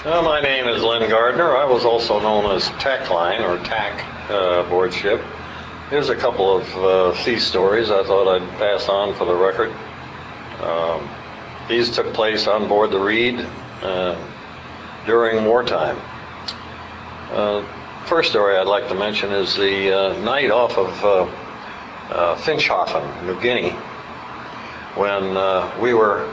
My name is Len Gardner. I was also known as TAC Line or TAC aboard ship. Here's a couple of sea stories I thought I'd pass on for the record. These took place on board the Reed during wartime. First story I'd like to mention is the night off of Finschhafen, New Guinea, when we were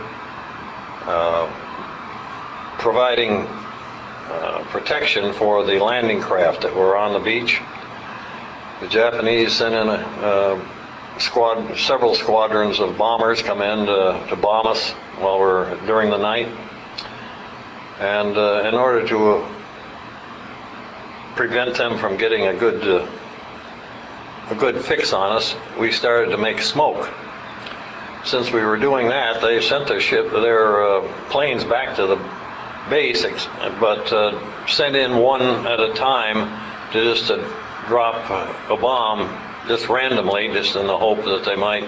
providing protection for the landing craft that were on the beach. The Japanese sent in several squadrons of bombers come in to bomb us during the night. And in order to prevent them from getting a good fix on us, we started to make smoke. Since we were doing that, they sent their planes back to the base, but sent in one at a time to drop a bomb just randomly, just in the hope that they might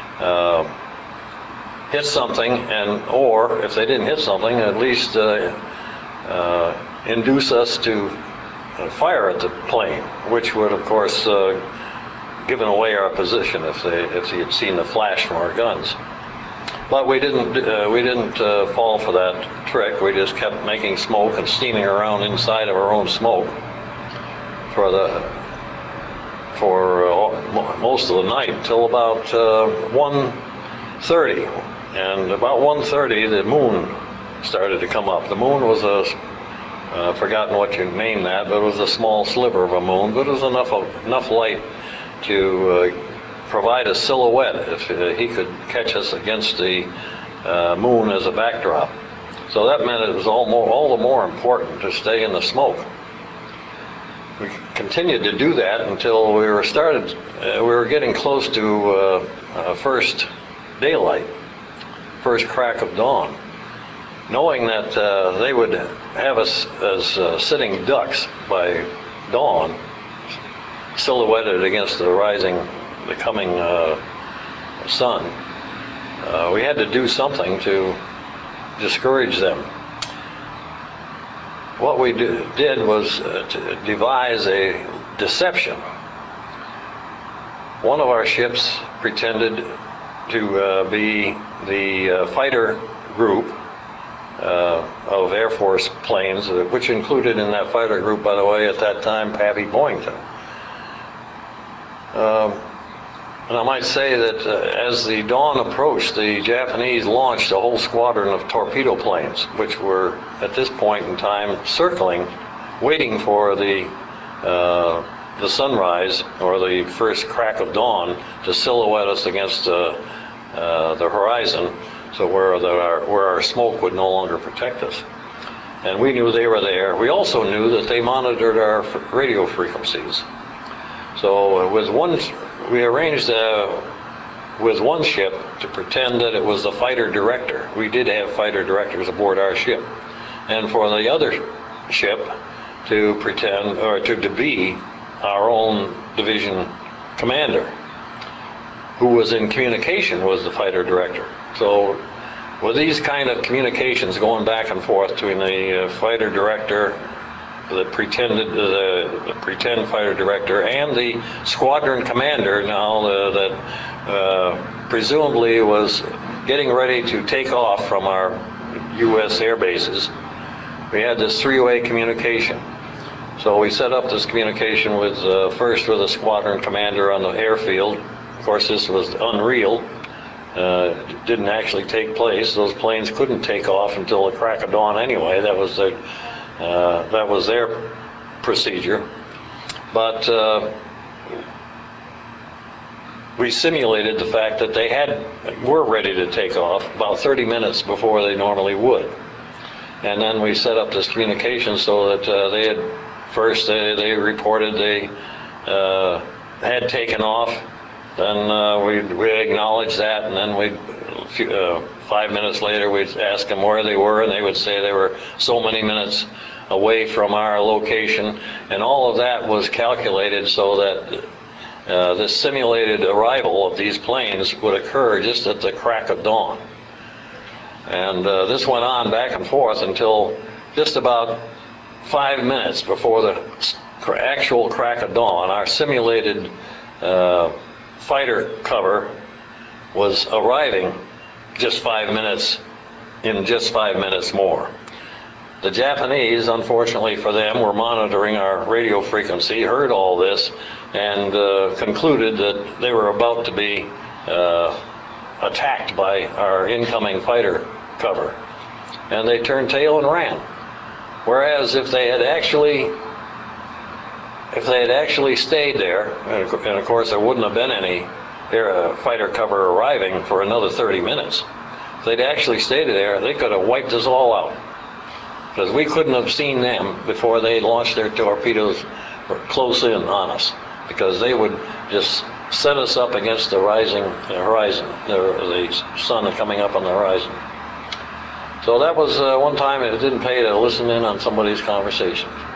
hit something, or if they didn't hit something, at least induce us to fire at the plane, which would, of course, given away our position if they had seen the flash from our guns. But we didn't fall for that trick. We just kept making smoke and steaming around inside of our own smoke for most of the night until about 1:30. And about 1:30, the moon started to come up. The moon was I've forgotten what you named that, but it was a small sliver of a moon, but it was enough light to provide a silhouette if he could catch us against the moon as a backdrop. So that meant it was all the more important to stay in the smoke. We continued to do that until we were getting close to first daylight, first crack of dawn, knowing that they would have us as sitting ducks by dawn, silhouetted against the coming sun. We had to do something to discourage them. What we did was to devise a deception. One of our ships pretended to be the fighter group of Air Force planes, which included in that fighter group, by the way, at that time, Pappy Boyington. And I might say that as the dawn approached, the Japanese launched a whole squadron of torpedo planes, which were at this point in time circling, waiting for the sunrise or the first crack of dawn to silhouette us against the horizon, so where our smoke would no longer protect us. And we knew they were there. We also knew that they monitored our radio frequencies. So we arranged with one ship to pretend that it was the fighter director. We did have fighter directors aboard our ship. And for the other ship to pretend, or to be our own division commander, who was in communication with the fighter director. So with these kind of communications going back and forth between the fighter director, the pretend fighter director, and the squadron commander now that presumably was getting ready to take off from our U.S. air bases, we had this three-way communication. So we set up this communication first with the squadron commander on the airfield. Of course, this was unreal. It didn't actually take place. Those planes couldn't take off until the crack of dawn anyway. That was their procedure. But we simulated the fact that they were ready to take off about 30 minutes before they normally would. And then we set up this communication so that they reported they had taken off. Then we acknowledged that, and then 5 minutes later we'd ask them where they were, and they would say they were so many minutes away from our location, and all of that was calculated so that this simulated arrival of these planes would occur just at the crack of dawn. And this went on back and forth until just about 5 minutes before the actual crack of dawn, our simulated fighter cover was arriving just 5 minutes, in just 5 minutes more. The Japanese, unfortunately for them, were monitoring our radio frequency, heard all this, and concluded that they were about to be attacked by our incoming fighter cover. And they turned tail and ran. Whereas if they had actually stayed there, and of course there wouldn't have been any fighter cover arriving for another 30 minutes. If they'd actually stayed there, they could have wiped us all out. Because we couldn't have seen them before they launched their torpedoes close in on us. Because they would just set us up against the rising horizon, the sun coming up on the horizon. So that was one time it didn't pay to listen in on somebody's conversation.